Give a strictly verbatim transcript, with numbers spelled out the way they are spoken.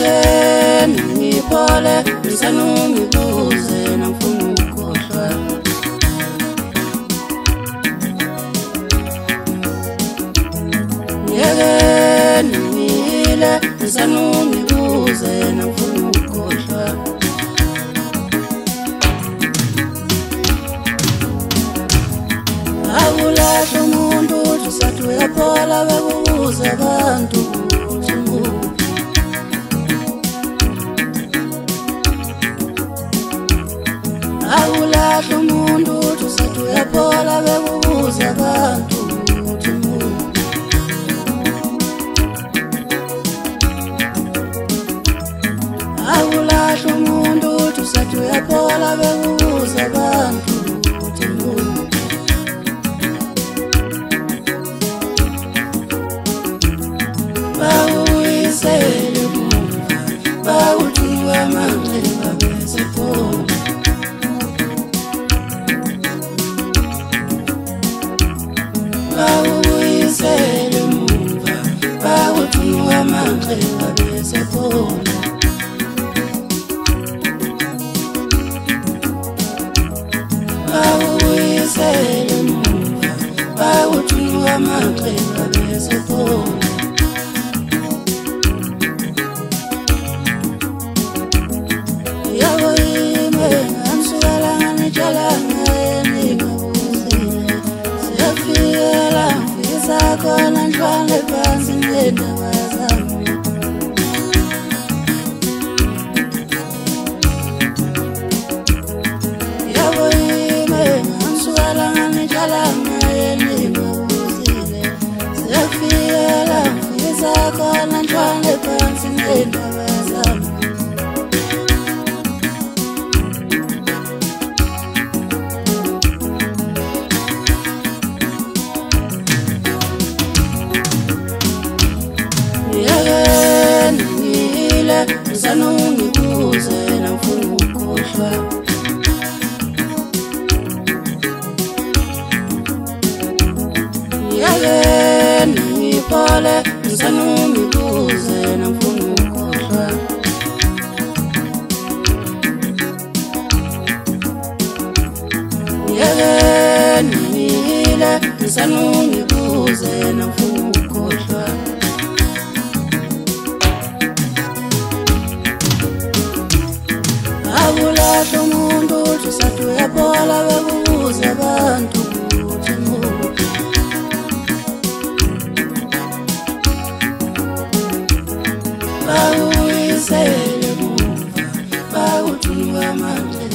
Yake nipole ngisanungibuze nangifuna ukukhohlwa. Yake ningile ngisanungibuze nangifuna ukukhohlwa. Awulahla umuntu uthi sathi uyaphola bekubuza abantu ukuthi nguphi. Awulahla umuntu uthi sathi uyaphola bekubuza abantu ukuthi nguphi. Awulahla umuntu uthi sathi uyaphola bekubuza abantu ukuthi nguphi. Bawuyisele umva, bawuthunga amanxeba besephola. Bawuyisele umva, bawuthunga amanxeba besephola. Bawuyisele umva, bawuthunga amanxeba besephola. Kona ntwale phansi ngendaba zami. Yabo yime ngisukela ngihlala ngayeni ngibuzile. Siyafikela ngifisa kona ntwale phansi ngendaba zami. Ngisanungibuze nangifuna ukukhohlwa. Yake nipole ngisanungibuze nangifuna ukukhohlwa. Yake ningile ngisanungibuze nangifuna ukukhohlwa. Awulahla umuntu uthi sathi uyaphola bekubuza abantu ukuthi nguphi. Bawuyisele umva, bawuthunga amanxeba